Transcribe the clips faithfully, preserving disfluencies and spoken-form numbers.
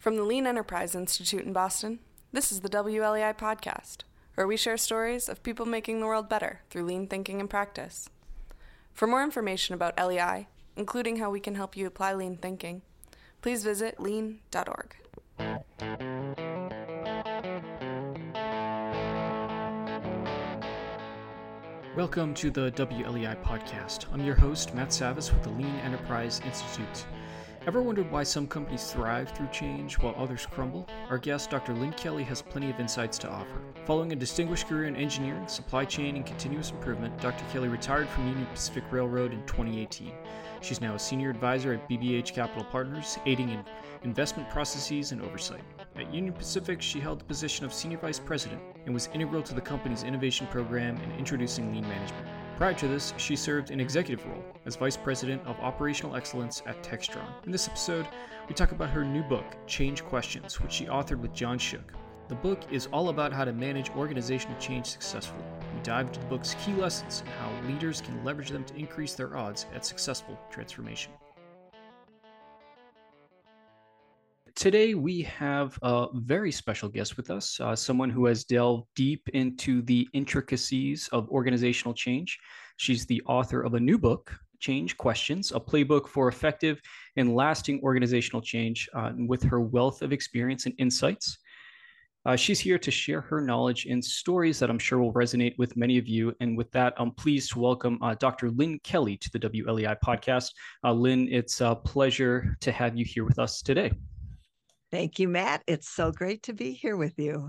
From the Lean Enterprise Institute in Boston, this is the W L E I podcast, where we share stories of people making the world better through lean thinking and practice. For more information about L E I, including how we can help you apply lean thinking, please visit lean dot org. Welcome to the W L E I podcast. I'm your host, Matt Savas with the Lean Enterprise Institute. Ever wondered why some companies thrive through change while others crumble? Our guest, Doctor Lynn Kelly, has plenty of insights to offer. Following a distinguished career in engineering, supply chain, and continuous improvement, Doctor Kelly retired from Union Pacific Railroad in twenty eighteen. She's now a senior advisor at B B H Capital Partners, aiding in investment processes and oversight. At Union Pacific, she held the position of senior vice president and was integral to the company's innovation program and introducing lean management. Prior to this, she served an executive role as Vice President of Operational Excellence at Textron. In this episode, we talk about her new book, Change Questions, which she authored with John Shook. The book is all about how to manage organizational change successfully. We dive into the book's key lessons and how leaders can leverage them to increase their odds at successful transformation. Today, we have a very special guest with us, uh, someone who has delved deep into the intricacies of organizational change. She's the author of a new book, Change Questions, a playbook for effective and lasting organizational change. Uh, with her wealth of experience and insights, uh, she's here to share her knowledge and stories that I'm sure will resonate with many of you. And with that, I'm pleased to welcome uh, Doctor Lynn Kelly to the W L E I podcast. Uh, Lynn, it's a pleasure to have you here with us today. Thank you, Matt. It's so great to be here with you.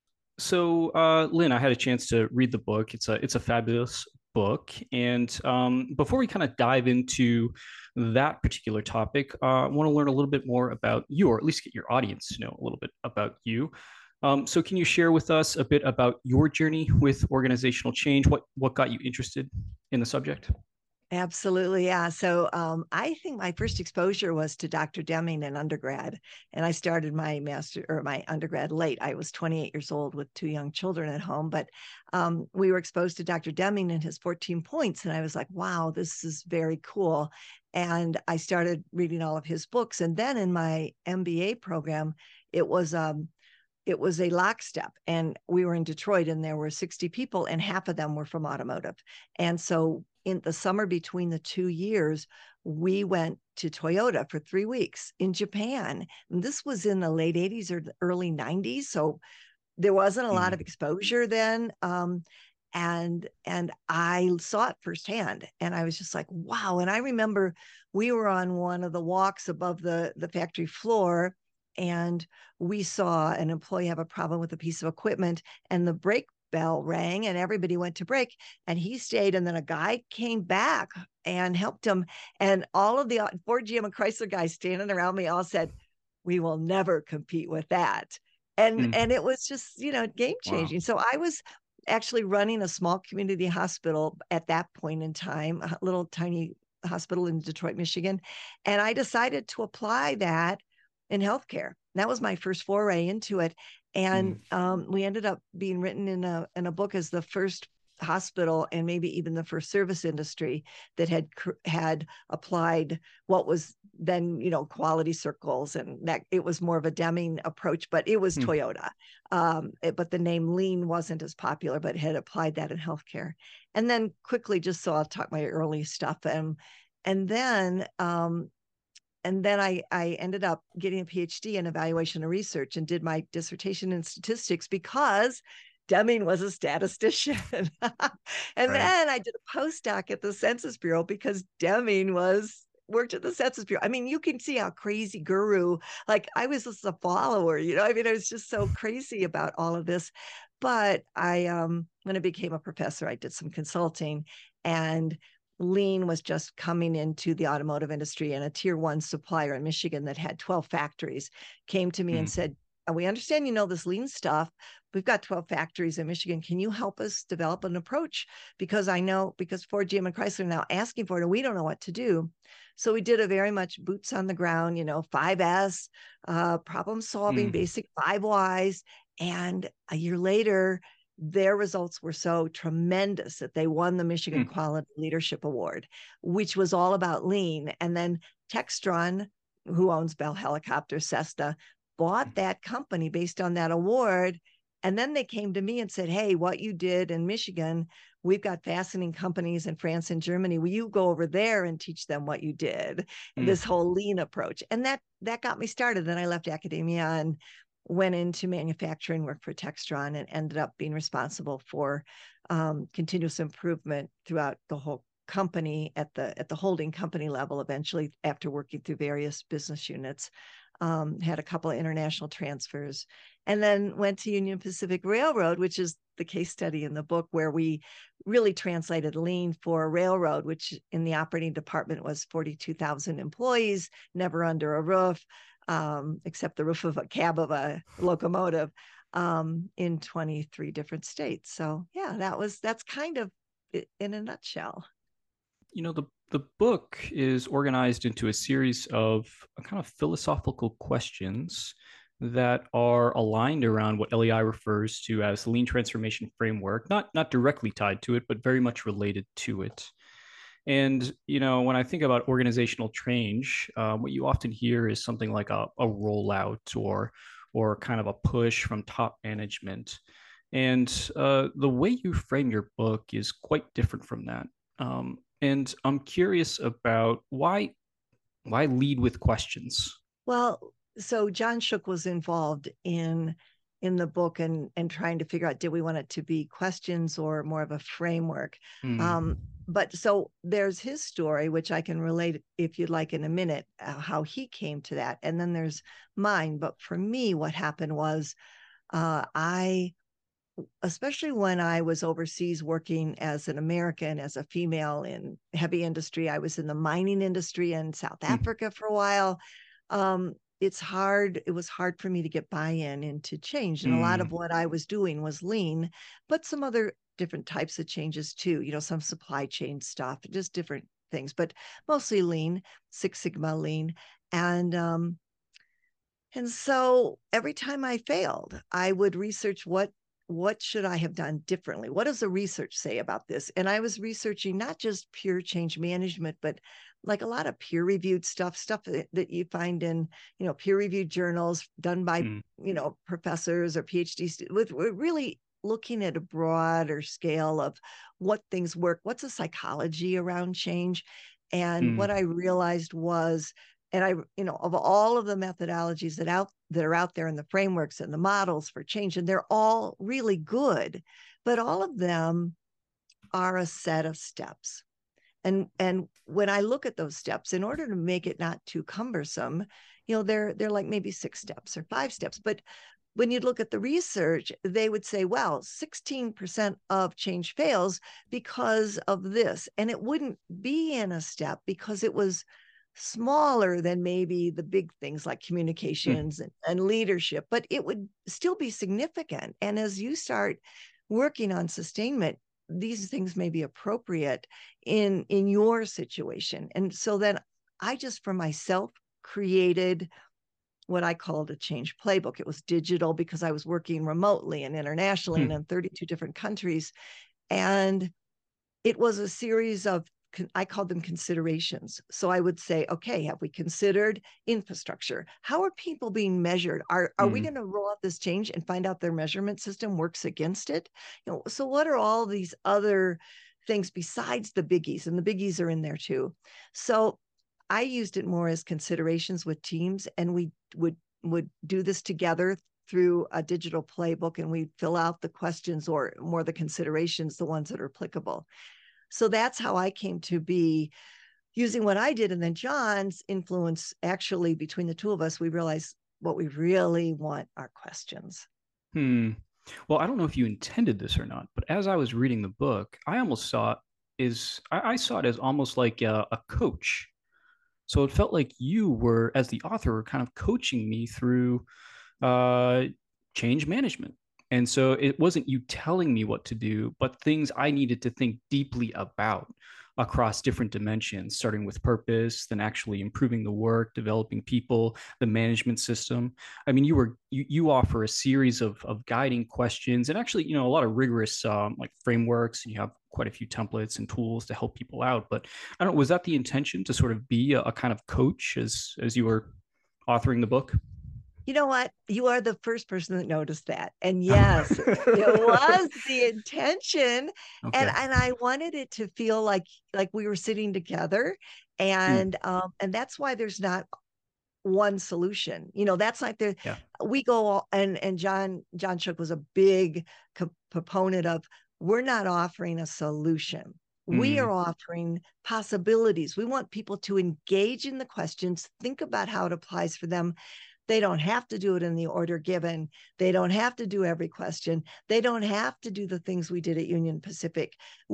So, uh, Lynn, I had a chance to read the book. It's a it's a fabulous book. And um, before we kind of dive into that particular topic, uh, I want to learn a little bit more about you, or at least get your audience to know a little bit about you. Um, so, can you share with us a bit about your journey with organizational change? What what got you interested in the subject? Absolutely. Yeah. So um, I think my first exposure was to Doctor Deming in undergrad. And I started my master or my undergrad late. I was twenty-eight years old with two young children at home. But um, we were exposed to Doctor Deming and his fourteen points. And I was like, wow, this is very cool. And I started reading all of his books. And then in my M B A program, it was um, it was a lockstep, and we were in Detroit, and there were sixty people, and half of them were from automotive. And so in the summer between the two years, we went to Toyota for three weeks in Japan. And this was in the late eighties or the early nineties. So there wasn't a mm. lot of exposure then. Um, and, and I saw it firsthand, and I was just like, wow. And I remember we were on one of the walks above the, the factory floor, and we saw an employee have a problem with a piece of equipment, and the brake bell rang and everybody went to break, and he stayed. And then a guy came back and helped him. And all of the Ford, G M, and Chrysler guys standing around me all said, we will never compete with that. And, mm. and it was just, you know, game changing. Wow. So I was actually running a small community hospital at that point in time, a little tiny hospital in Detroit, Michigan. And I decided to apply that in healthcare. That was my first foray into it. And mm. um, we ended up being written in a in a book as the first hospital, and maybe even the first service industry that had had applied what was then, you know, quality circles, and that it was more of a Deming approach, but it was mm. Toyota. Um, it, but the name Lean wasn't as popular, but had applied that in healthcare. And then quickly just so I'll talk my early stuff. And, and then um, And then I, I ended up getting a PhD in evaluation and research, and did my dissertation in statistics because Deming was a statistician. and right. then I did a postdoc at the Census Bureau because Deming was worked at the Census Bureau. I mean, you can see how crazy guru, like I was just a follower, you know, I mean, I was just so crazy about all of this. But I, um, when I became a professor, I did some consulting, and Lean was just coming into the automotive industry, and a tier one supplier in Michigan that had twelve factories came to me mm. and said, we understand you know this Lean stuff. We've got twelve factories in Michigan. Can you help us develop an approach? Because I know, because Ford, G M, and Chrysler are now asking for it, and we don't know what to do. So we did a very much boots on the ground, you know, five S, uh, problem solving, mm. basic five whys. And a year later, their results were so tremendous that they won the Michigan mm. Quality Leadership Award, which was all about Lean. And then Textron, who owns Bell Helicopter, Cessna, bought that company based on that award. And then they came to me and said, hey, what you did in Michigan, we've got fastening companies in France and Germany. Will you go over there and teach them what you did? And Mm. this whole lean approach. And that that got me started. Then I left academia and went into manufacturing, worked for Textron, and ended up being responsible for um, continuous improvement throughout the whole company at the at the holding company level. Eventually, after working through various business units, um, had a couple of international transfers, and then went to Union Pacific Railroad, which is the case study in the book where we really translated lean for a railroad, which in the operating department was forty-two thousand employees, never under a roof, um, except the roof of a cab of a locomotive, um, in twenty-three different states. So yeah, that was, that's kind of it in a nutshell. You know, the the book is organized into a series of kind of philosophical questions that are aligned around what L E I refers to as the lean transformation framework, not not directly tied to it, but very much related to it. And, you know, when I think about organizational change, um, what you often hear is something like a, a rollout or or kind of a push from top management. And uh, the way you frame your book is quite different from that. Um, and I'm curious about why why lead with questions? Well, so John Shook was involved in in the book and and trying to figure out, did we want it to be questions or more of a framework? Mm. Um, but so there's his story, which I can relate if you'd like in a minute, uh, how he came to that, and then there's mine. But for me, what happened was, uh, I, especially when I was overseas working as an American, as a female in heavy industry, I was in the mining industry in South Mm. Africa for a while. Um, it's hard. It was hard for me to get buy-in into change. And a lot Mm. of what I was doing was lean, but some other different types of changes too, you know, some supply chain stuff, just different things, but mostly lean, Six Sigma lean. And, um, and so every time I failed, I would research what what should I have done differently? What does the research say about this? And I was researching not just pure change management, but like a lot of peer-reviewed stuff, stuff that, that you find in, you know, peer-reviewed journals done by, Mm. you know, professors or PhDs, with, with really looking at a broader scale of what things work, what's the psychology around change. And Mm. what I realized was, and I, you know, of all of the methodologies that out that are out there in the frameworks and the models for change, and they're all really good, but all of them are a set of steps. And and when I look at those steps, in order to make it not too cumbersome, you know, they're they're like maybe six steps or five steps. But when you look at the research, they would say, well, sixteen percent of change fails because of this. And it wouldn't be in a step because it was smaller than maybe the big things like communications Mm. and, and leadership, but it would still be significant. And as you start working on sustainment, these things may be appropriate in in your situation. And so then I just for myself created what I called a change playbook. It was digital because I was working remotely and internationally Mm. and in thirty-two different countries. And it was a series of, I called them considerations. So I would say, okay, have we considered infrastructure? How are people being measured? Are, are we Mm. going to roll out this change and find out their measurement system works against it? You know, so what are all these other things besides the biggies? And the biggies are in there too. So I used it more as considerations with teams, and we would would do this together through a digital playbook, and we fill out the questions or more the considerations, the ones that are applicable. So that's how I came to be using what I did. And then John's influence, actually, between the two of us, we realized what we really want are questions. Hmm. Well, I don't know if you intended this or not, but as I was reading the book, I almost saw it is I, I saw it as almost like a, a coach. So it felt like you were, as the author, were kind of coaching me through uh, change management. And so it wasn't you telling me what to do, but things I needed to think deeply about across different dimensions, starting with purpose, then actually improving the work, developing people, the management system. I mean, you were you, you offer a series of of guiding questions and actually, you know, a lot of rigorous um, like frameworks, and you have quite a few templates and tools to help people out. But I don't know, was that the intention to sort of be a, a kind of coach as as you were authoring the book? You know what? You are the first person that noticed that. And yes, it was the intention. Okay. And and I wanted it to feel like like we were sitting together. And mm. um, and that's why there's not one solution. You know, that's like the yeah. we go all, and and John John Shook was a big co- proponent of, we're not offering a solution. We Mm. are offering possibilities. We want people to engage in the questions, think about how it applies for them. They don't have to do it in the order given. They don't have to do every question. They don't have to do the things we did at Union Pacific.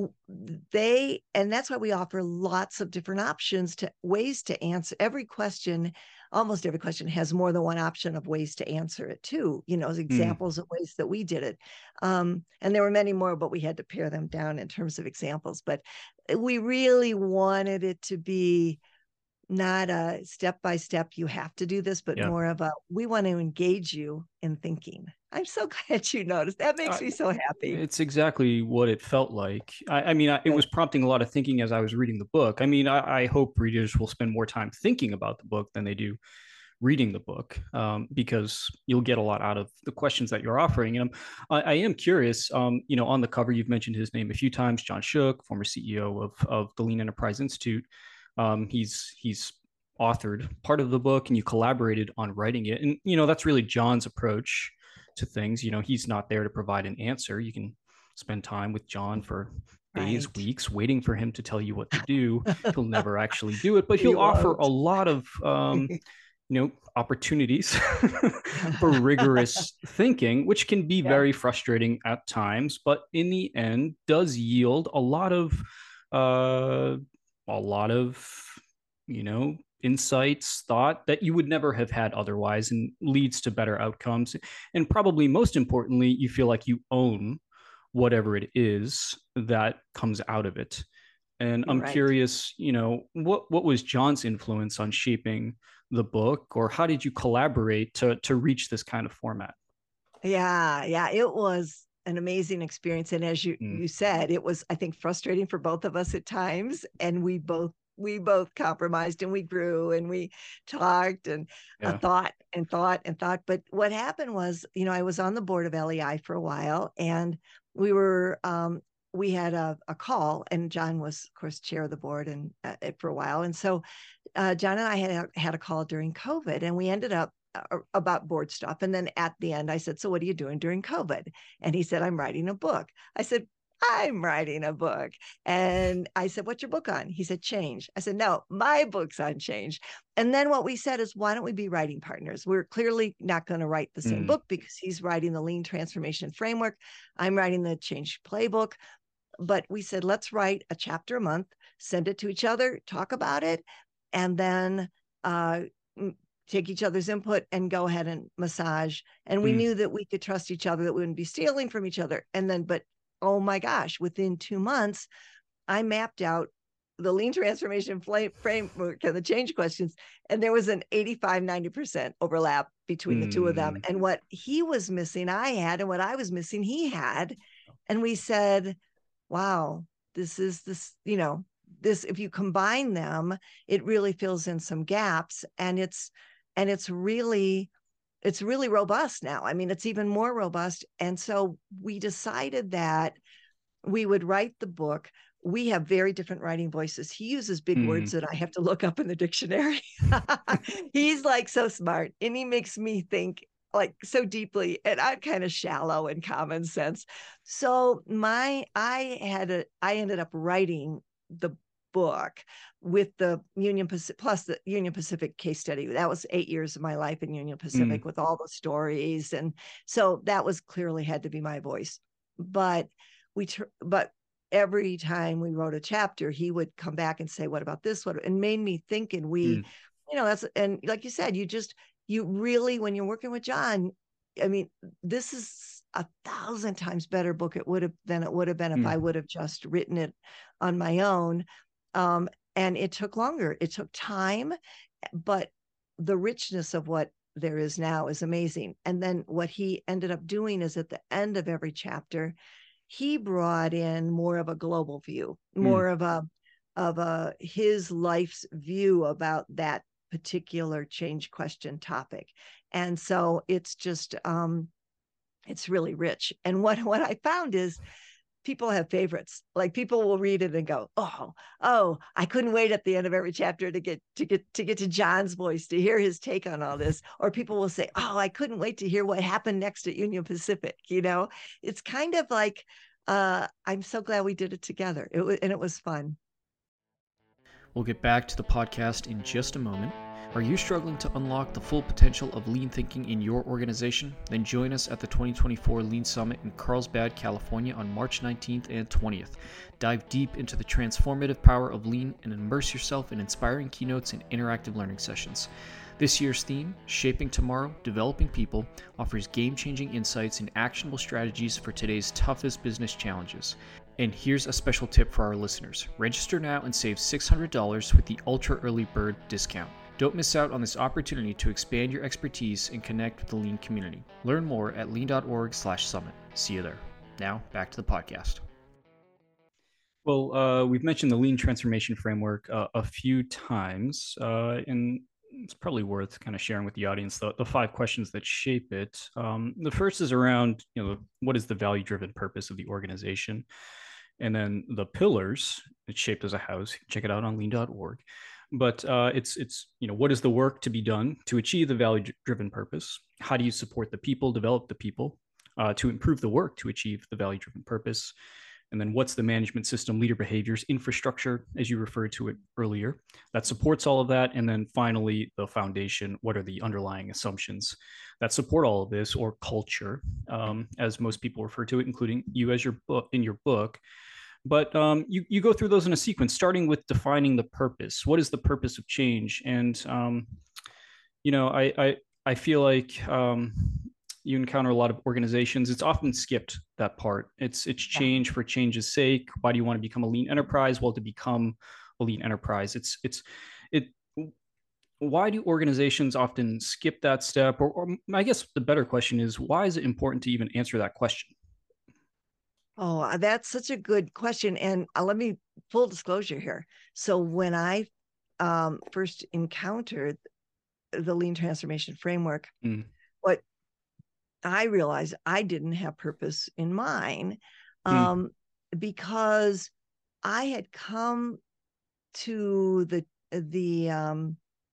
They, and that's why we offer lots of different options to ways to answer every question. Almost every question has more than one option of ways to answer it too, you know, examples mm. of ways that we did it. Um, and there were many more, but we had to pare them down in terms of examples. But we really wanted it to be not a step-by-step, you have to do this, but yeah. more of a, we want to engage you in thinking. I'm so glad you noticed. That makes uh, me so happy. It's exactly what it felt like. I, I mean, I, it was prompting a lot of thinking as I was reading the book. I mean, I, I hope readers will spend more time thinking about the book than they do reading the book, um, because you'll get a lot out of the questions that you're offering. And I, I am curious, um, you know, on the cover, you've mentioned his name a few times, John Shook, former C E O of, of the Lean Enterprise Institute. Um, he's he's authored part of the book, and you collaborated on writing it. And, you know, that's really John's approach to things. You know, he's not there to provide an answer. You can spend time with John for days, right. weeks, waiting for him to tell you what to do. He'll never actually do it, but he'll he offer a lot of, um, you know, opportunities for rigorous thinking, which can be yeah. very frustrating at times, but in the end does yield a lot of, uh, a lot of, you know, insights, thought that you would never have had otherwise, and leads to better outcomes. And probably most importantly, you feel like you own whatever it is that comes out of it. And You're I'm right. curious, you know, what, what was John's influence on shaping the book, or how did you collaborate to, to reach this kind of format? Yeah, yeah, it was an amazing experience. And as you, mm. you said, it was, I think, frustrating for both of us at times. And we both we both compromised, and we grew, and we talked, and yeah. uh, thought and thought and thought. But what happened was, you know, I was on the board of L E I for a while, and we were, um, we had a, a call, and John was, of course, chair of the board and uh, for a while. And so uh, John and I had a, had a call during COVID, and we ended up uh, about board stuff. And then at the end, I said, so what are you doing during COVID? And he said, I'm writing a book. I said, I'm writing a book. And I said, what's your book on? He said, change. I said, no, my book's on change. And then what we said is, why don't we be writing partners? We're clearly not going to write the same mm. book, because he's writing the Lean Transformation Framework. I'm writing the Change Playbook. But we said, let's write a chapter a month, send it to each other, talk about it, and then uh, take each other's input and go ahead and massage. And we mm. knew that we could trust each other, that we wouldn't be stealing from each other. And then, but oh my gosh, within two months, I mapped out the Lean Transformation Framework and the change questions, and there was an eighty-five, ninety percent overlap between mm. the two of them. And what he was missing, I had, and what I was missing, he had. And we said, wow, this is this, you know, this, if you combine them, it really fills in some gaps. And it's, and it's really, it's really robust now. I mean, it's even more robust. And so we decided that we would write the book. We have very different writing voices. He uses big mm. words that I have to look up in the dictionary. He's like so smart, and he makes me think like so deeply, and I'm kind of shallow in common sense. So my, I had a, I ended up writing the book with the Union Pacific, plus the Union Pacific case study. That was eight years of my life in Union Pacific mm. with all the stories. And so that was clearly had to be my voice. But we, tr- but every time we wrote a chapter, he would come back and say, what about this one? And made me think. And we, mm. you know, that's, and like you said, you just, you really, when you're working with John, I mean, this is a thousand times better book it would have than it would have been if mm. I would have just written it on my own. Um, and it took longer. It took time, but the richness of what there is now is amazing. And then what he ended up doing is at the end of every chapter, he brought in more of a global view, more mm. of a, of a, his life's view about that particular change question topic. And so it's just, um, it's really rich. And what, what I found is people have favorites. Like people will read it and go, oh, oh, I couldn't wait at the end of every chapter to get to get to get to John's voice, to hear his take on all this. Or people will say, oh, I couldn't wait to hear what happened next at Union Pacific. You know, it's kind of like, uh, I'm so glad we did it together. It was, and it was fun. We'll get back to the podcast in just a moment. Are you struggling to unlock the full potential of lean thinking in your organization? Then join us at the twenty twenty-four Lean Summit in Carlsbad, California on March nineteenth and twentieth. Dive deep into the transformative power of lean and immerse yourself in inspiring keynotes and interactive learning sessions. This year's theme, Shaping Tomorrow, Developing People, offers game-changing insights and actionable strategies for today's toughest business challenges. And here's a special tip for our listeners. Register now and save six hundred dollars with the Ultra Early Bird discount. Don't miss out on this opportunity to expand your expertise and connect with the Lean community. Learn more at lean.org slash summit. See you there. Now, back to the podcast. Well, uh, we've mentioned the Lean Transformation Framework uh, a few times, uh, and it's probably worth kind of sharing with the audience the, the five questions that shape it. Um, the first is around, you know, what is the value-driven purpose of the organization? And then the pillars, it's shaped as a house. Check it out on lean dot org. But uh, it's, it's you know, what is the work to be done to achieve the value-driven purpose? How do you support the people, develop the people uh, to improve the work to achieve the value-driven purpose? And then what's the management system, leader behaviors, infrastructure, as you referred to it earlier, that supports all of that? And then finally, the foundation, what are the underlying assumptions that support all of this, or culture, um, as most people refer to it, including you as your book in your book. But um, you, you go through those in a sequence, starting with defining the purpose. What is the purpose of change? And, um, you know, I, I, I feel like um, you encounter a lot of organizations. It's often skipped, that part. It's, it's change for change's sake. Why do you want to become a lean enterprise? Well, to become a lean enterprise, it's, it's, it, why do organizations often skip that step? Or, or I guess the better question is, why is it important to even answer that question? Oh, that's such a good question. And uh, let me, full disclosure here. So when I um, first encountered the Lean Transformation Framework, mm. what I realized I didn't have purpose in mine um, mm. because I had come to the, the um,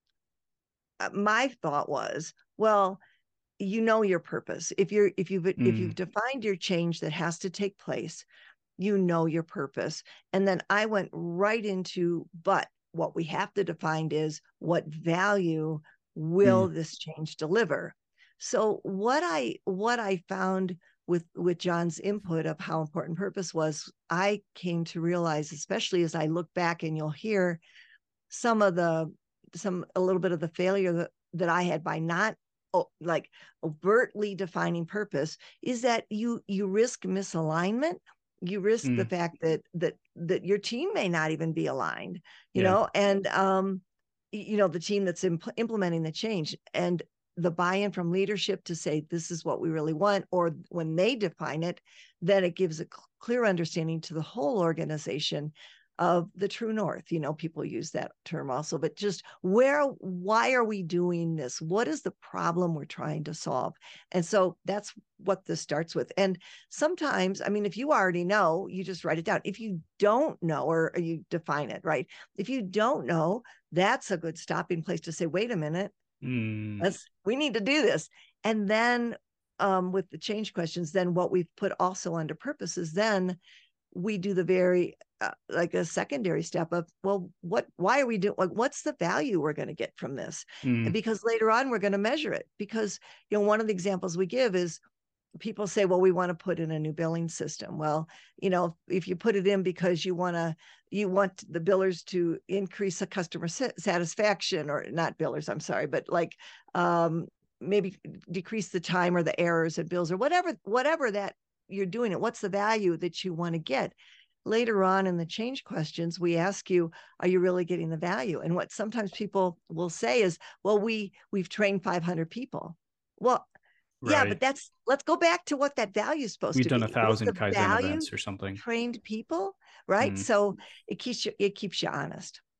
my thought was, well, you know your purpose. If you're if you've mm. if you've defined your change that has to take place, you know your purpose. And then I went right into, but what we have to define is, what value will mm. this change deliver? So what I what I found with with John's input of how important purpose was, I came to realize, especially as I look back, and you'll hear some of the some a little bit of the failure that, that I had by not like overtly defining purpose, is that you you risk misalignment. You risk mm. the fact that that that your team may not even be aligned, you yeah. know, and um, you know, the team that's imp- implementing the change, and the buy-in from leadership to say, this is what we really want, or when they define it, then it gives a cl- clear understanding to the whole organization of the true north. You know, people use that term also, but just where, why are we doing this? What is the problem we're trying to solve? And so that's what this starts with. And sometimes, I mean, if you already know, you just write it down. If you don't know, or, or you define it, right? If you don't know, that's a good stopping place to say, wait a minute, mm. let's, we need to do this. And then um, with the change questions, then what we've put also under purpose is then we do the very uh, like a secondary step of, well, what, why are we doing, like, what's the value we're going to get from this? Mm. And because later on, we're going to measure it. Because, you know, one of the examples we give is people say, well, we want to put in a new billing system. Well, you know, if you put it in because you want to, you want the billers to increase the customer satisfaction, or not billers, I'm sorry, but like um, maybe decrease the time or the errors and bills, or whatever, whatever that you're doing it, what's the value that you want to get? Later on in the change questions, we ask you, are you really getting the value? And what sometimes people will say is, well, we we've trained five hundred people. Well, right. yeah, but that's, let's go back to what that value is supposed we've to be. We've done a thousand Kaizen events or something. Trained people, right? Mm. So it keeps you, it keeps you honest.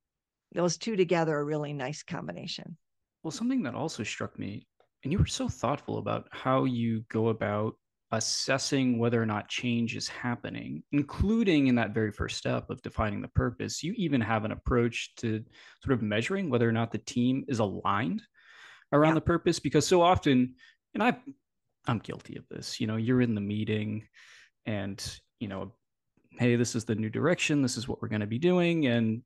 those two together are a really nice combination. Well, something that also struck me, and you were so thoughtful about how you go about assessing whether or not change is happening, including in that very first step of defining the purpose. You even have an approach to sort of measuring whether or not the team is aligned around Yeah. the purpose, because so often, and I, I'm guilty of this. You know, you're in the meeting, and you know, hey, this is the new direction. This is what we're going to be doing, and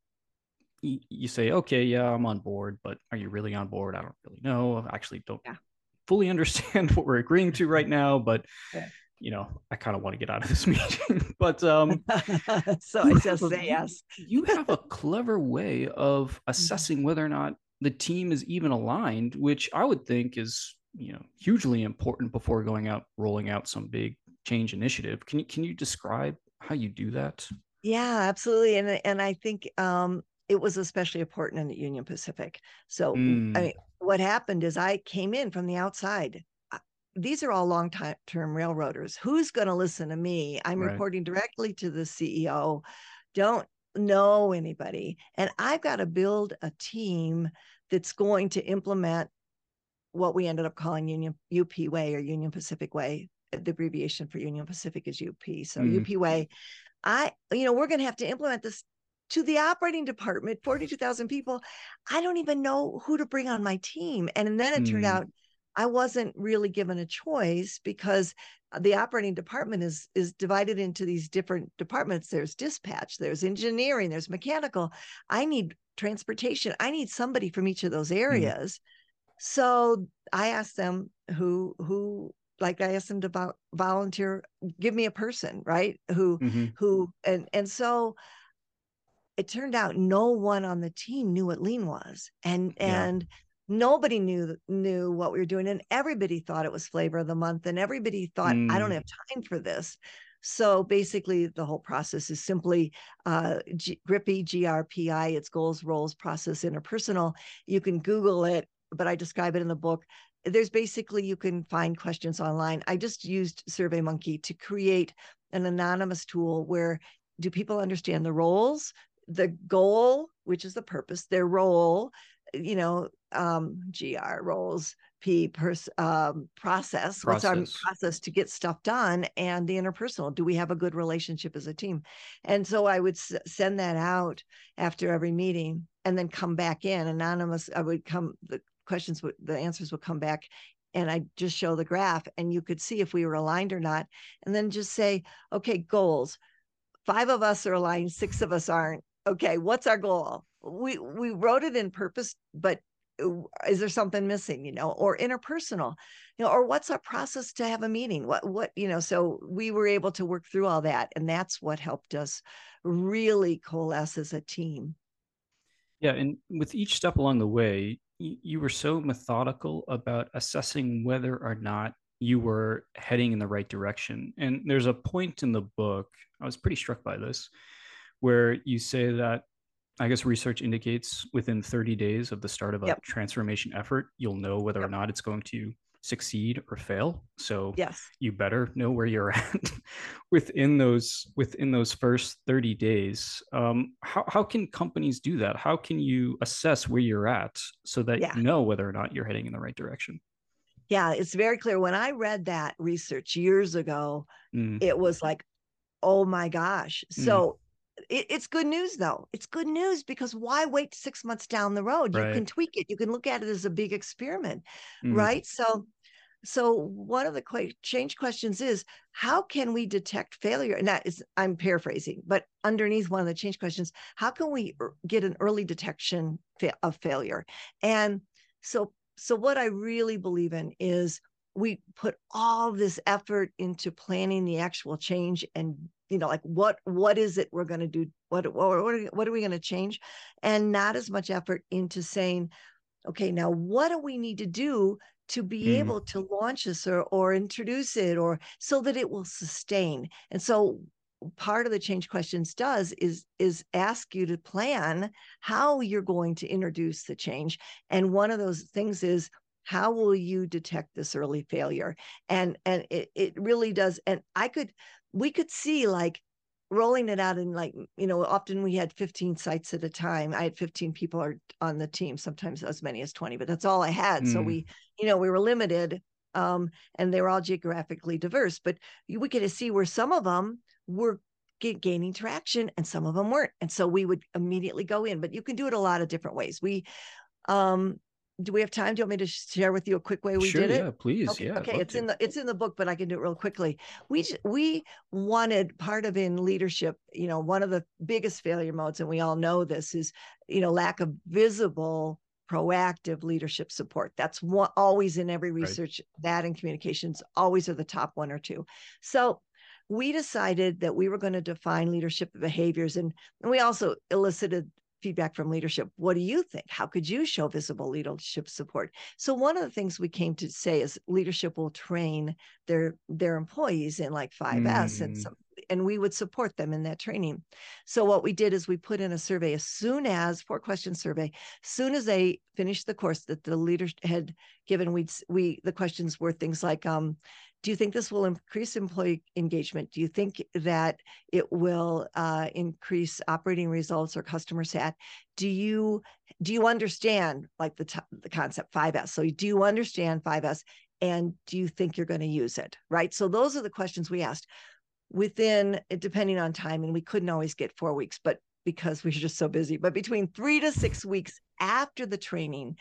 you say, okay, yeah, I'm on board, but are you really on board? I don't really know. I actually don't Yeah. fully understand what we're agreeing to right now, but Yeah. you know, I kind of want to get out of this meeting. But um, So you I have just a say you, yes. you have a clever way of Mhm. assessing whether or not the team is even aligned, which I would think is, you know, hugely important before going out rolling out some big change initiative. Can you can you describe how you do that? Yeah, absolutely. And and I think um, it was especially important in the Union Pacific. So I Mm, mean, what happened is I came in from the outside. Uh, These are all long-term railroaders. Who's going to listen to me? I'm right. reporting directly to the C E O. Don't know anybody. And I've got to build a team that's going to implement what we ended up calling Union U P Way or Union Pacific Way. The abbreviation for Union Pacific is U P. So Mm, U P Way. I, you know, we're going to have to implement this to the operating department, forty-two thousand people. I don't even know who to bring on my team. And then it turned mm, out I wasn't really given a choice because the operating department is is divided into these different departments. There's dispatch, there's engineering, there's mechanical. I need transportation. I need somebody from each of those mm, areas. So I asked them who who like I asked them to vo- volunteer, give me a person, right? Who mm-hmm. who and and so it turned out no one on the team knew what lean was, and Yeah. and nobody knew knew what we were doing, and everybody thought it was flavor of the month, and everybody thought I don't Mm, have time for this. So basically, the whole process is simply uh, G- GRIPI, G R P I. It's goals, roles, process, interpersonal. You can Google it, but I describe it in the book. There's basically you can find questions online. I just used SurveyMonkey to create an anonymous tool where do people understand the roles, the goal, which is the purpose, their role, you know, um, G R roles, P pers- um, process. What's our process. process to get stuff done, and the interpersonal? Do we have a good relationship as a team? And so I would s- send that out after every meeting, and then come back in anonymous. I would come the questions would the answers would come back, and I just show the graph, and you could see if we were aligned or not, and then just say, okay, goals. Five of us are aligned, six of us aren't. Okay, what's our goal? We we wrote it in purpose, but is there something missing, you know, or interpersonal, you know, or what's our process to have a meeting? What what, you know, so we were able to work through all that. And that's what helped us really coalesce as a team. Yeah, and with each step along the way, you, you were so methodical about assessing whether or not you were heading in the right direction. And there's a point in the book, I was pretty struck by this, where you say that I guess research indicates within thirty days of the start of a Yep. transformation effort, you'll know whether or Yep. not it's going to succeed or fail. So Yes. you better know where you're at within those within those first thirty days. Um, how, how can companies do that? How can you assess where you're at so that Yeah. you know whether or not you're heading in the right direction? Yeah. It's very clear. When I read that research years ago, Mm, it was like, oh my gosh. mm, So it, it's good news, though. It's good news because why wait six months down the road? You right. can tweak it. You can look at it as a big experiment, Mm, right? So, so one of the que- change questions is how can we detect failure? And that is, I'm paraphrasing, but underneath one of the change questions, how can we er- get an early detection fa- of failure? And so, so what I really believe in is we put all this effort into planning the actual change, and you know, like what what is it we're going to do, what what what are, what are we going to change, and not as much effort into saying, okay, now what do we need to do to be mm, able to launch this, or or introduce it, or so that it will sustain. And so part of the change questions does is is ask you to plan how you're going to introduce the change. And one of those things is, how will you detect this early failure? And and it, it really does. And I could we could see like rolling it out in like, you know, often we had fifteen sites at a time. I had fifteen people are on the team, sometimes as many as twenty, but that's all I had. Mm. So we, you know, we were limited, um, and they were all geographically diverse, but we get to see where some of them were gaining traction and some of them weren't. And so we would immediately go in, but you can do it a lot of different ways. We, um, do we have time? Do you want me to share with you a quick way we sure, did it? Yeah, please. Okay, yeah, okay. It's to. in the it's in the book, but I can do it real quickly. We we wanted part of in leadership, you know, one of the biggest failure modes, and we all know this, is, you know, lack of visible, proactive leadership support. That's one, always in every research. Right. That and communications always are the top one or two. So we decided that we were going to define leadership behaviors, and, and we also elicited feedback from leadership. What do you think? How could you show visible leadership support? So one of the things we came to say is leadership will train their their employees in like five S, mm. and some, and we would support them in that training. So what we did is we put in a survey as soon as, four question survey, as soon as they finished the course that the leader had given, we we the questions were things like, um, do you think this will increase employee engagement? Do you think that it will uh, increase operating results or customer sat? Do you do you understand like the t- the concept five S? So do you understand five S, and do you think you're going to use it? Right. So those are the questions we asked. Within, depending on time, and we couldn't always get four weeks, but because we were just so busy, but between three to six weeks after the training,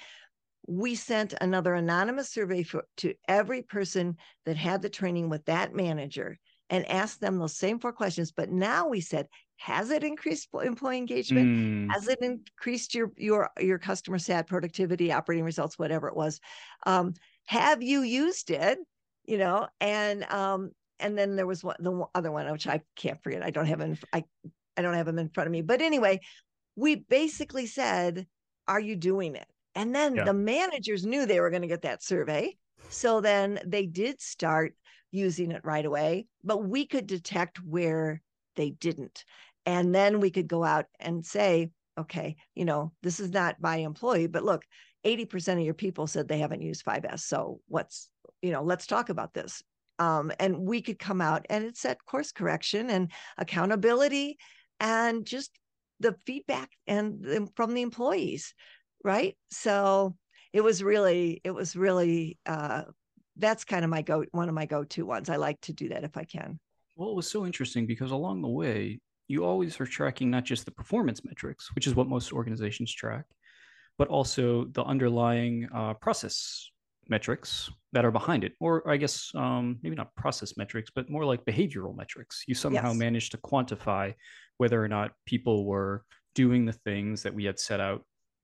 we sent another anonymous survey for, to every person that had the training with that manager and asked them those same four questions. But now we said, has it increased employee engagement? Mm. Has it increased your, your, your customer sat, productivity, operating results, whatever it was? Um, have you used it? You know, and, um, and then there was one, the other one, which I can't forget. I don't have him. I, I don't have them in front of me, but anyway, we basically said, are you doing it? And then yeah. the managers knew they were going to get that survey. So then they did start using it right away, but we could detect where they didn't. And then we could go out and say, okay, you know, this is not by employee, but look, eighty percent of your people said they haven't used five S. So what's, you know, let's talk about this. Um, and we could come out and it set course correction and accountability and just the feedback and, and from the employees. Right. So it was really, it was really, uh, that's kind of my go, one of my go-to ones. I like to do that if I can. Well, it was so interesting because along the way, you always are tracking not just the performance metrics, which is what most organizations track, but also the underlying uh, process metrics that are behind it. Or I guess um, maybe not process metrics, but more like behavioral metrics. You somehow yes. managed to quantify whether or not people were doing the things that we had set out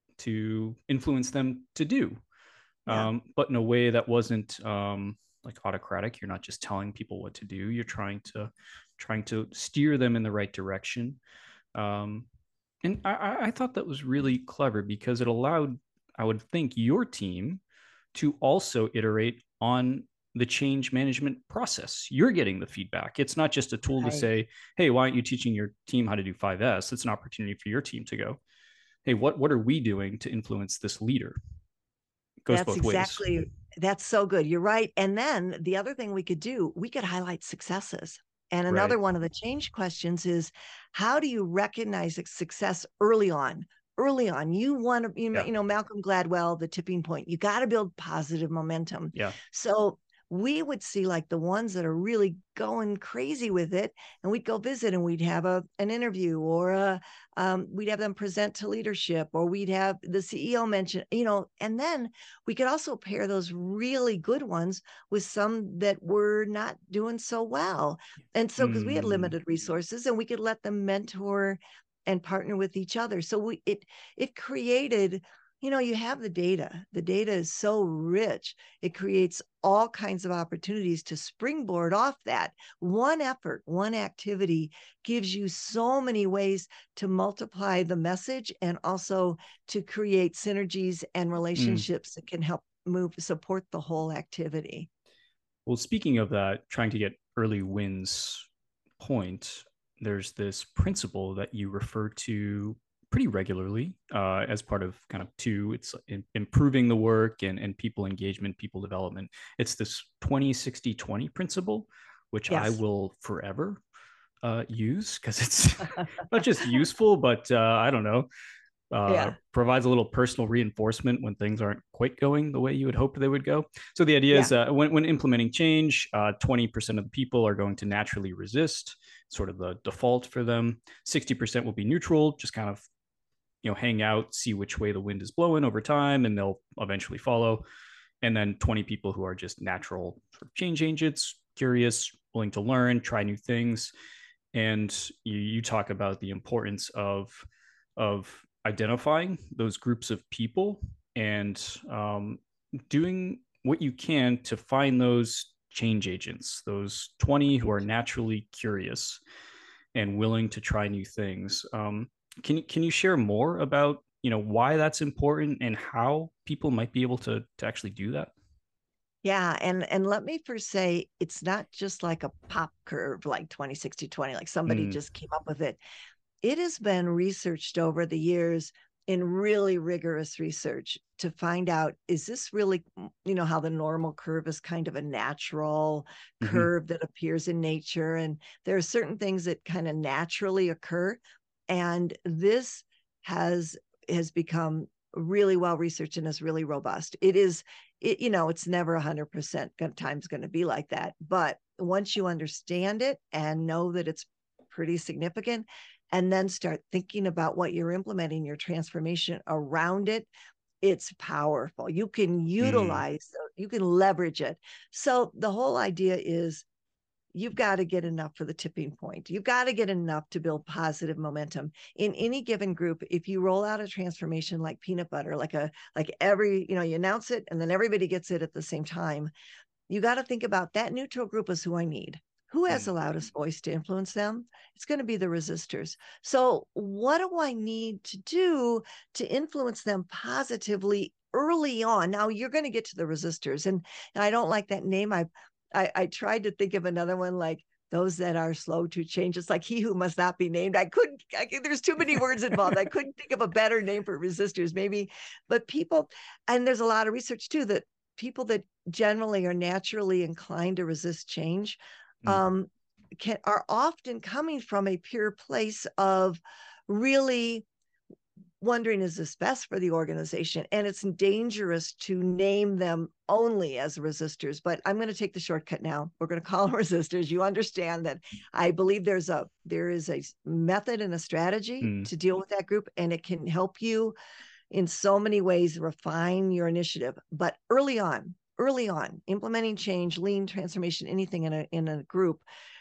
to influence them to do, yeah. um, but in a way that wasn't um, like autocratic. You're not just telling people what to do. You're trying to trying to steer them in the right direction. Um, and I, I thought that was really clever because it allowed, I would think, your team to also iterate on the change management process. You're getting the feedback. It's not just a tool right. to say, hey, why aren't you teaching your team how to do five S? It's an opportunity for your team to go, hey, what, what are we doing to influence this leader? It goes that's both exactly, ways. That's so good. You're right. And then the other thing we could do, we could highlight successes. And another right. one of the change questions is, how do you recognize success early on? Early on, you want to, you, yeah. you know, Malcolm Gladwell, the tipping point, you got to build positive momentum. Yeah. So we would see like the ones that are really going crazy with it, and we'd go visit and we'd have a an interview, or a, um, we'd have them present to leadership, or we'd have the C E O mention, you know, and then we could also pair those really good ones with some that were not doing so well. And so, because mm. we had limited resources, and we could let them mentor and partner with each other. So we, it, it created, you know, you have the data. The data is so rich. It creates all kinds of opportunities to springboard off that. One effort, one activity gives you so many ways to multiply the message and also to create synergies and relationships mm. that can help move, support the whole activity. Well, speaking of that, trying to get early wins point, there's this principle that you refer to pretty regularly uh, as part of kind of two. It's in, improving the work and, and people engagement, people development. It's this twenty sixty twenty principle, which yes. I will forever uh, use, because it's not just useful, but uh, I don't know, uh, Yeah. provides a little personal reinforcement when things aren't quite going the way you would hope they would go. So the idea Yeah. is uh, when, when implementing change, uh, twenty percent of the people are going to naturally resist, sort of the default for them. sixty percent will be neutral, just kind of, you know, hang out, see which way the wind is blowing over time, and they'll eventually follow. And then twenty people who are just natural sort of change agents, curious, willing to learn, try new things. And you, you talk about the importance of of identifying those groups of people and um, doing what you can to find those change agents, those twenty who are naturally curious and willing to try new things. Um, can can you share more about, you know, why that's important and how people might be able to to actually do that? Yeah, and and let me first say it's not just like a pop curve like twenty sixty twenty, like somebody Mm, just came up with it. It has been researched over the years in really rigorous research to find out, is this really, you know, how the normal curve is kind of a natural mm-hmm, curve that appears in nature. And there are certain things that kind of naturally occur. And this has has become really well researched and is really robust. It is, it, you know, it's never one hundred percent times going to be like that. But once you understand it and know that it's pretty significant, and then start thinking about what you're implementing, your transformation around it, it's powerful. You can mm, utilize, you can leverage it. So the whole idea is you've got to get enough for the tipping point. You've got to get enough to build positive momentum in any given group. If you roll out a transformation like peanut butter, like a, like every, you know, you announce it and then everybody gets it at the same time, you got to think about that neutral group is who I need. Who has mm, the loudest voice to influence them? It's going to be the resistors. So, what do I need to do to influence them positively early on? Now, you're going to get to the resistors, and, and I don't like that name. I, I I tried to think of another one like those that are slow to change. It's like he who must not be named. I couldn't. I, there's too many words involved. I couldn't think of a better name for resistors. Maybe, but people, and there's a lot of research too that people that generally are naturally inclined to resist change mm, um, can, are often coming from a pure place of really wondering, is this best for the organization? And it's dangerous to name them only as resistors, but I'm going to take the shortcut now. We're going to call them resistors. You understand that I believe there's a there is a method and a strategy mm, to deal with that group, and it can help you in so many ways refine your initiative. But early on, early on, implementing change, lean transformation, anything in a in a group,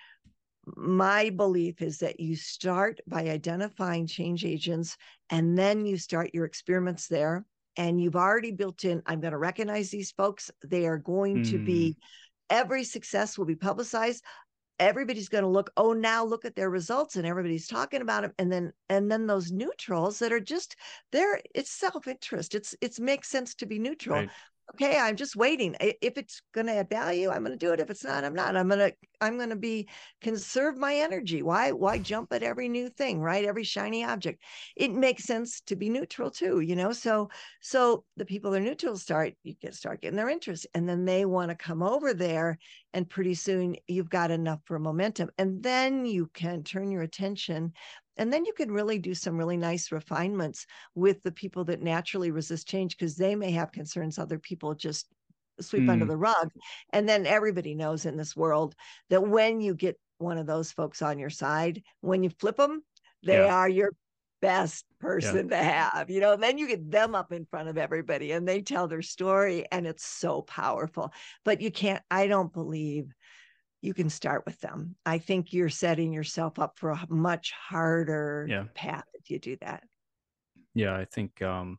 my belief is that you start by identifying change agents and then you start your experiments there. And you've already built in, I'm going to recognize these folks. They are going to mm, be, every success will be publicized. Everybody's going to look, oh, now look at their results, and everybody's talking about them. And then, and then those neutrals that are just there, it's self-interest. It's, it's makes sense to be neutral. right. Okay, I'm just waiting. If it's going to add value, I'm going to do it. If it's not, I'm not. I'm going to, I'm going to be conserve my energy. Why, why jump at every new thing, right? Every shiny object. It makes sense to be neutral too, you know? So, so the people that are neutral start, you get start getting their interest, and then they want to come over there, and pretty soon you've got enough for momentum, and then you can turn your attention, and then you can really do some really nice refinements with the people that naturally resist change, because they may have concerns other people just sweep under Mm, the rug. And then everybody knows in this world that when you get one of those folks on your side, when you flip them, they yeah, are your best yeah. person to have, you know, then you get them up in front of everybody and they tell their story, and it's so powerful. But you can't, I don't believe you can start with them. I think you're setting yourself up for a much harder Yeah. path if you do that. Yeah. I think um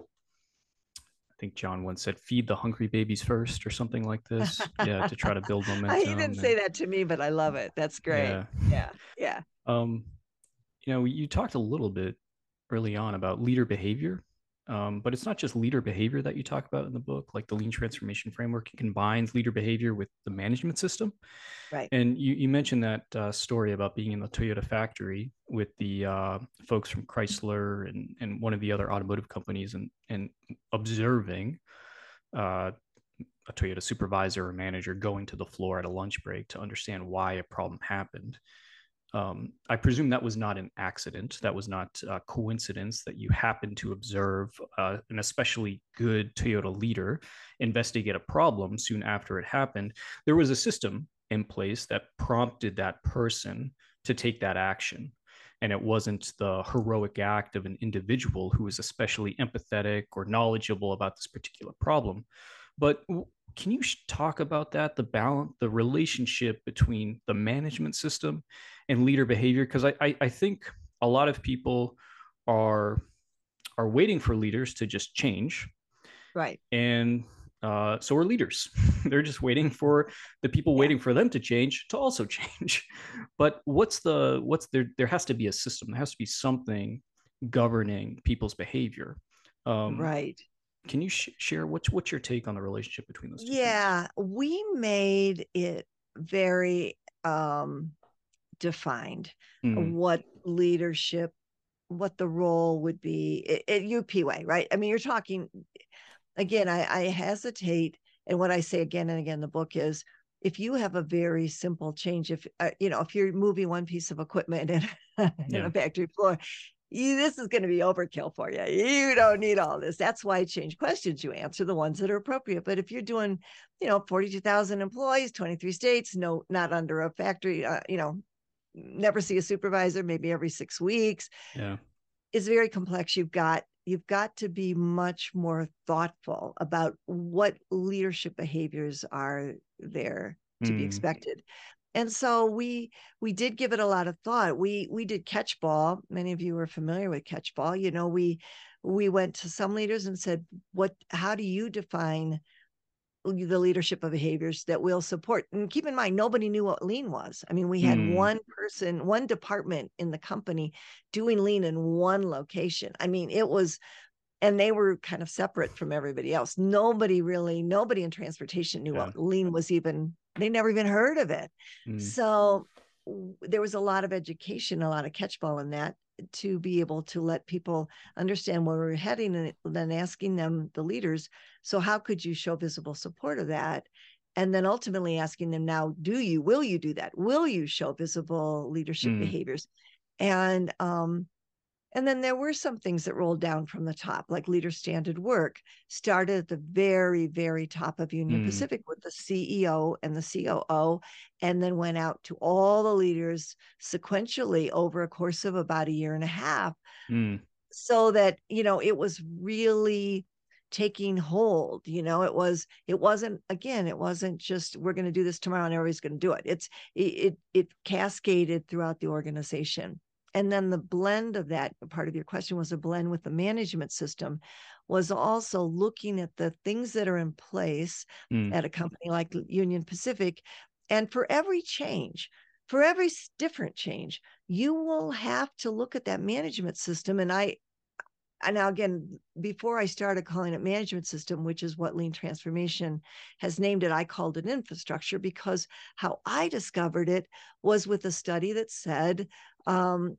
I think John once said feed the hungry babies first or something like this. Yeah, to try to build He didn't momentum say and that to me, but I love it. That's great. yeah. Yeah. Yeah. Um, you know, you talked a little bit early on about leader behavior. Um, but it's not just leader behavior that you talk about in the book, like the lean transformation framework. It combines leader behavior with the management system. Right. And you, you mentioned that uh, story about being in the Toyota factory with the uh, folks from Chrysler and, and one of the other automotive companies, and, and observing uh, a Toyota supervisor or manager going to the floor at a lunch break to understand why a problem happened. Um, I presume that was not an accident. That was not a coincidence that you happened to observe uh, an especially good Toyota leader investigate a problem soon after it happened. There was a system in place that prompted that person to take that action. And it wasn't the heroic act of an individual who was especially empathetic or knowledgeable about this particular problem. But can you talk about that, the balance, the relationship between the management system and leader behavior? Because I, I, I think a lot of people are are waiting for leaders to just change. Right. And uh, so are leaders. They're just waiting for the people yeah. waiting for them to change to also change. But what's the what's there? There has to be a system. There has to be something governing people's behavior. Um, right. Can you sh- share what's what's your take on the relationship between those two? Yeah, things? We made it very um, defined mm. what leadership, what the role would be at U P way, right? I mean, you're talking again. I, I hesitate, and what I say again and again in the book is, if you have a very simple change, if uh, you know, if you're moving one piece of equipment in, in yeah. a factory floor. You, this is going to be overkill for you. You don't need all this. That's why I change questions. You answer the ones that are appropriate. But if you're doing, you know, forty-two thousand employees, twenty-three states, no, not under a factory, uh, you know, never see a supervisor, maybe every six weeks. Yeah. It's very complex. You've got, you've got to be much more thoughtful about what leadership behaviors are there to mm. be expected. And so we we did give it a lot of thought. We we did catchball. Many of you are familiar with catchball. You know, we we went to some leaders and said, "What? How do you define the leadership of behaviors that we'll support?" And keep in mind, nobody knew what lean was. I mean, we had mm. one person, one department in the company doing lean in one location. I mean, it was. And they were kind of separate from everybody else. Nobody really, nobody in transportation knew yeah. what lean was even, they never even heard of it. Mm. So w- there was a lot of education, a lot of catchball in that to be able to let people understand where we were heading, and then asking them, the leaders, so how could you show visible support of that? And then ultimately asking them, now, do you, will you do that? Will you show visible leadership mm. behaviors? And, um, And then there were some things that rolled down from the top, like Leader Standard Work, started at the very, very top of Union mm. Pacific with the C E O and the C O O, and then went out to all the leaders sequentially over a course of about a year and a half. Mm. So that, you know, it was really taking hold. You know, it was, it wasn't, again, it wasn't just, we're going to do this tomorrow and everybody's going to do it. It's, it, it, it cascaded throughout the organization. And then the blend of that, part of your question was a blend with the management system, was also looking at the things that are in place mm. at a company like Union Pacific. And for every change, for every different change, you will have to look at that management system. And I, and now again, before I started calling it management system, which is what Lean Transformation has named it, I called it infrastructure, because how I discovered it was with a study that said, um,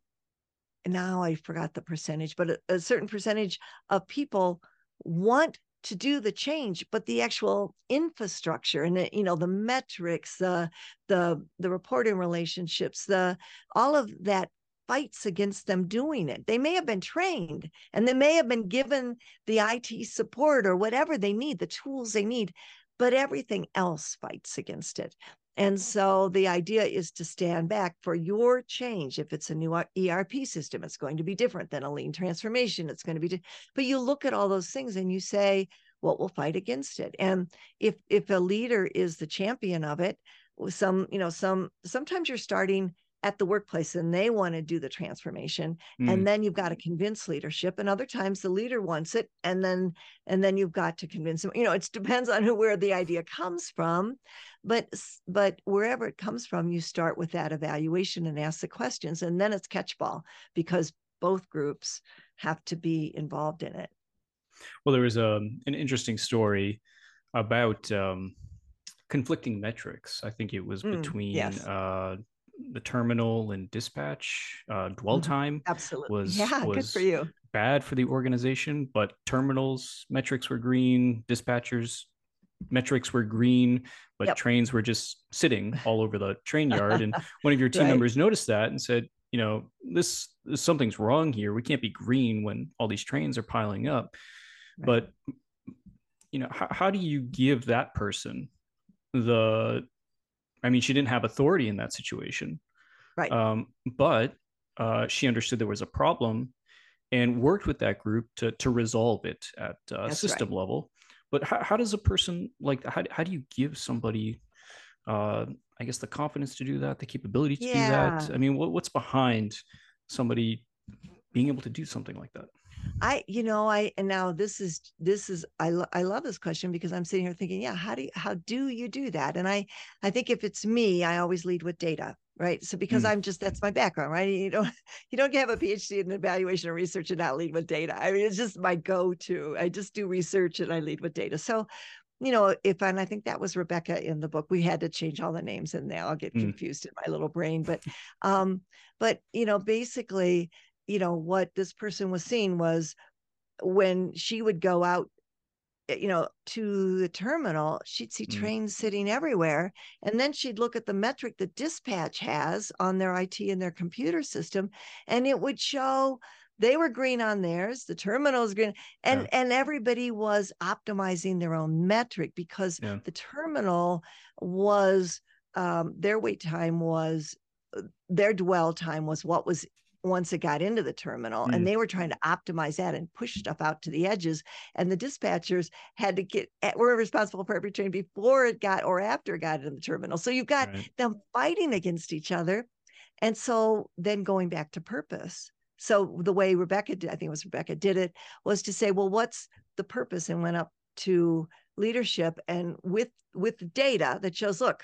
now I forgot the percentage, but a, a certain percentage of people want to do the change, but the actual infrastructure and the, you know, the metrics, the the the reporting relationships, the all of that fights against them doing it. They may have been trained and they may have been given the I T support or whatever they need, the tools they need, but everything else fights against it. And so the idea is to stand back for your change. If it's a new E R P system, it's going to be different than a lean transformation. It's going to be, di- but you look at all those things and you say, what will fight against it? And if if a leader is the champion of it, some, you know, some, sometimes you're starting at the workplace and they want to do the transformation. Mm. And then you've got to convince leadership. And other times the leader wants it. And then, and then you've got to convince them, you know, it depends on who, where the idea comes from, but, but wherever it comes from, you start with that evaluation and ask the questions, and then it's catchball, because both groups have to be involved in it. Well, there was a, an interesting story about um, conflicting metrics. I think it was mm, between, yes. uh, the terminal and dispatch uh, dwell time Absolutely. was, yeah, was good for you. bad for the organization, but terminals metrics were green, dispatchers metrics were green, but Yep. trains were just sitting all over the train yard. And one of your team Right. members noticed that and said, you know, this, this something's wrong here. We can't be green when all these trains are piling up. Right. But, you know, how, how do you give that person the, I mean, she didn't have authority in that situation. Right. Um, but uh, she understood there was a problem and worked with that group to to resolve it at uh, system right. level. But how, how does a person like how, how do you give somebody uh, I guess the confidence to do that, the capability to yeah. do that? I mean, what, what's behind somebody being able to do something like that? I, you know, I, and now this is, this is, I, lo- I love this question because I'm sitting here thinking, yeah, how do you, how do you do that? And I, I think if it's me, I always lead with data, right? So because mm. I'm just, that's my background, right? You don't, you don't have a PhD in evaluation or research and not lead with data. I mean, it's just my go-to. I just do research and I lead with data. So, you know, if, and I think that was Rebecca in the book, we had to change all the names in there. I'll get mm. confused in my little brain, but, um, but, you know, basically, you know, what this person was seeing was when she would go out, you know, to the terminal, she'd see mm. trains sitting everywhere. And then she'd look at the metric that dispatch has on their I T and their computer system, and it would show they were green on theirs, the terminal's green, and, yeah. and everybody was optimizing their own metric because yeah. the terminal was, um, their wait time was, their dwell time was what was once it got into the terminal, mm. and they were trying to optimize that and push stuff out to the edges. And the dispatchers had to get, were responsible for every train before it got or after it got into the terminal. So you've got right. them fighting against each other. And so then going back to purpose. So the way Rebecca did, I think it was Rebecca did it, was to say, well, what's the purpose? And went up to leadership and with, with data that shows, look,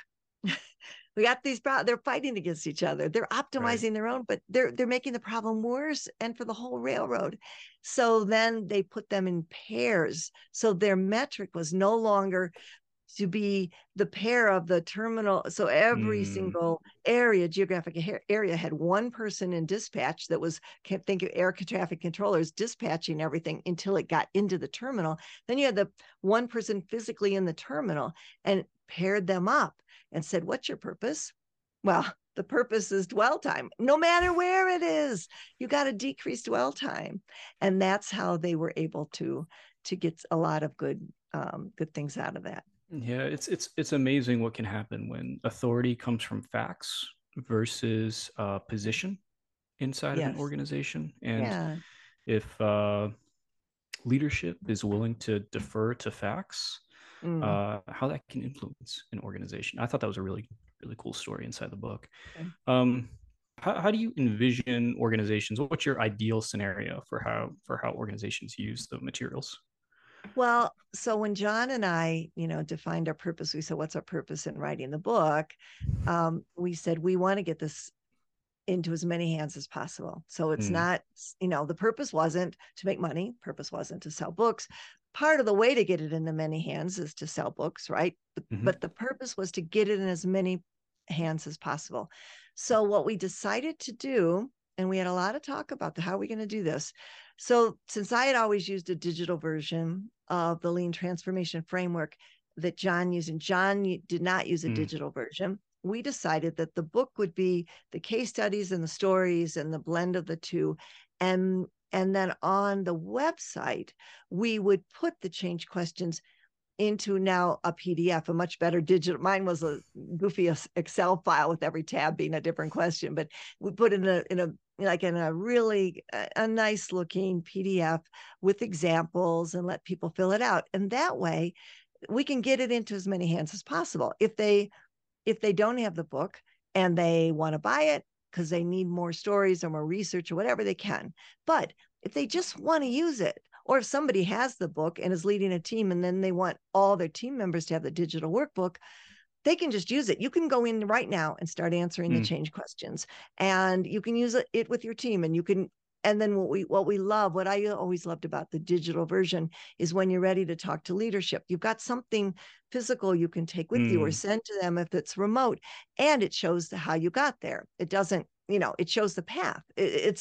we got these problems. They're fighting against each other. They're optimizing right. their own, but they're they're making the problem worse and for the whole railroad. So then they put them in pairs. So their metric was no longer to be the pair of the terminal. So every mm. single area, geographic area, had one person in dispatch that was, can't think of air traffic controllers dispatching everything until it got into the terminal. Then you had the one person physically in the terminal and paired them up and said, what's your purpose? Well, the purpose is dwell time. No matter where it is, you got to decrease dwell time. And that's how they were able to, to get a lot of good, um, good things out of that. Yeah, it's it's it's amazing what can happen when authority comes from facts versus uh, position inside yes. of an organization. And yeah. if uh, leadership is willing to defer to facts, mm. uh, how that can influence an organization. I thought that was a really, really cool story inside the book. Okay. Um, how, how do you envision organizations? What's your ideal scenario for how for how organizations use the materials? Well, so when John and I, you know, defined our purpose, we said, what's our purpose in writing the book? Um, we said, we want to get this into as many hands as possible. So it's mm. not, you know, the purpose wasn't to make money. Purpose wasn't to sell books. Part of the way to get it into many hands is to sell books, right? Mm-hmm. But the purpose was to get it in as many hands as possible. So what we decided to do, and we had a lot of talk about the, how are we going to do this? So since I had always used a digital version of the Lean Transformation Framework that John used, and John did not use a mm. digital version, we decided that the book would be the case studies and the stories and the blend of the two. And, and then on the website, we would put the change questions into now a P D F, a much better digital. Mine was a goofy Excel file with every tab being a different question, but we put in a, in a, like in a really a, a nice looking P D F with examples and let people fill it out. And that way we can get it into as many hands as possible. If they, if they don't have the book and they want to buy it because they need more stories or more research or whatever, they can. But if they just want to use it, or if somebody has the book and is leading a team and then they want all their team members to have the digital workbook, they can just use it. You can go in right now and start answering mm. the change questions, and you can use it with your team. And you can, and then what we, what we love, what I always loved about the digital version is when you're ready to talk to leadership, you've got something physical you can take with mm. you or send to them if it's remote, and it shows how you got there. It doesn't, you know, it shows the path. It, it's a,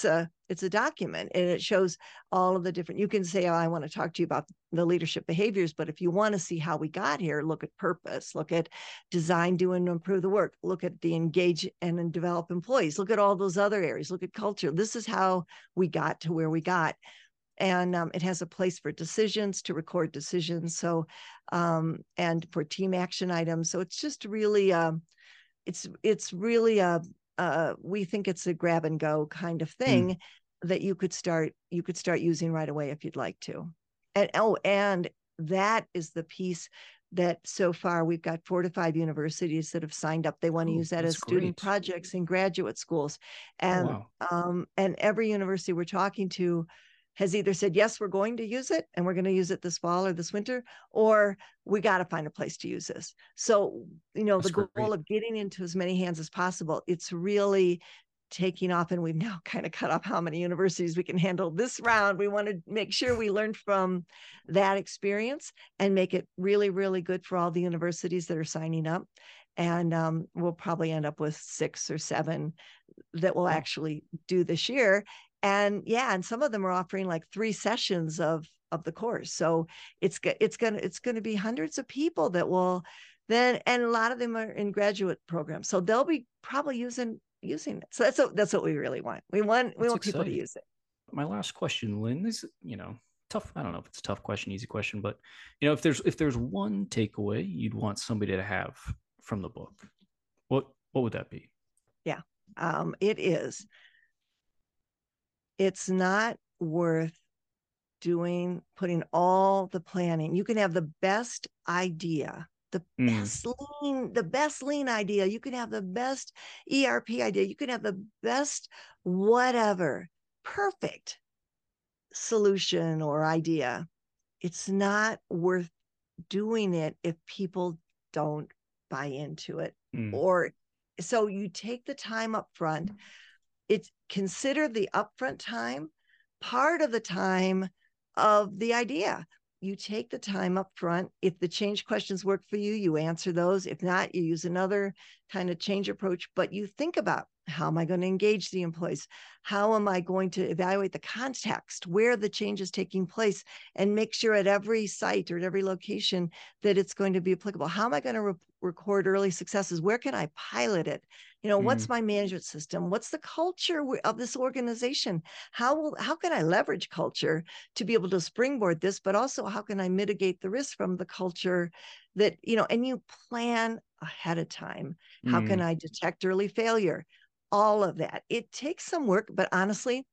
it's a document, and it shows all of the different, you can say, oh, I want to talk to you about the leadership behaviors, but if you want to see how we got here, look at purpose, look at design, do and improve the work, look at the engage and develop employees, look at all those other areas, look at culture. This is how we got to where we got. And um, it has a place for decisions, to record decisions. So, um, and for team action items. So it's just really, um, it's it's really a, uh, we think it's a grab and go kind of thing mm. that you could start you could start using right away if you'd like to. And oh, and that is the piece that so far we've got four to five universities that have signed up. They want to oh, use that as student great. projects in graduate schools, and oh, wow. um, and every university we're talking to has either said, yes, we're going to use it and we're going to use it this fall or this winter, or we got to find a place to use this. So, you know, That's the goal great. of getting into as many hands as possible, it's really taking off, and we've now kind of cut off how many universities we can handle this round. We want to make sure we learn from that experience and make it really, really good for all the universities that are signing up. And um, we'll probably end up with six or seven that will wow. actually do this year. And yeah, and some of them are offering like three sessions of of the course. So it's it's gonna it's gonna be hundreds of people that will then, and a lot of them are in graduate programs. So they'll be probably using using it. So that's what, that's what we really want. We want we that's want exciting. people to use it. My last question, Lynn, is, you know, tough. I don't know if it's a tough question, easy question, but you know, if there's if there's one takeaway you'd want somebody to have from the book, what what would that be? Yeah, um, it is. It's not worth doing, putting all the planning. You can have the best idea, the mm. best lean, the best lean idea. You can have the best E R P idea. You can have the best whatever, perfect solution or idea. It's not worth doing it if people don't buy into it. Mm. Or so you take the time up front. It's consider the upfront time part of the time of the idea. You take the time up front. If the change questions work for you, you answer those. If not, you use another kind of change approach, but you think about, how am I going to engage the employees? How am I going to evaluate the context, where the change is taking place, and make sure at every site or at every location that it's going to be applicable? How am I going to re- record early successes? Where can I pilot it? You know, mm. what's my management system? What's the culture of this organization? How will, how can I leverage culture to be able to springboard this, but also how can I mitigate the risk from the culture that, you know, and you plan ahead of time. How mm. can I detect early failure? All of that. It takes some work, but honestly,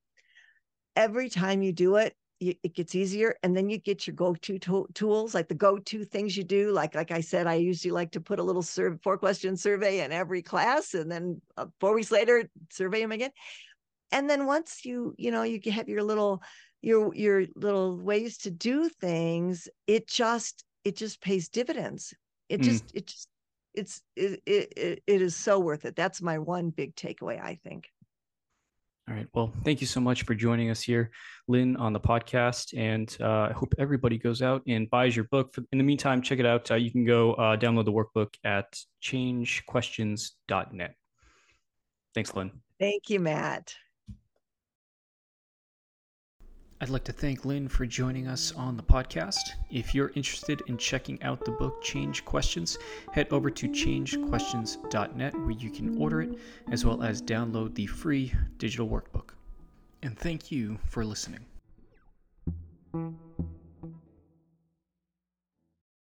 every time you do it, you, it gets easier. And then you get your go-to to- tools, like the go-to things you do. Like, like I said, I usually like to put a little sur- four question survey in every class. And then uh, four weeks later, survey them again. And then once you, you know, you have your little, your, your little ways to do things, it just, it just pays dividends. It mm. just, it just, It's it, it it is so worth it. That's my one big takeaway, I think. All right. Well, thank you so much for joining us here, Lynn, on the podcast. And uh, I hope everybody goes out and buys your book. In the meantime, check it out. Uh, you can go uh, download the workbook at change questions dot net. Thanks, Lynn. Thank you, Matt. I'd like to thank Lynn for joining us on the podcast. If you're interested in checking out the book Change Questions, head over to change questions dot net where you can order it as well as download the free digital workbook. And thank you for listening.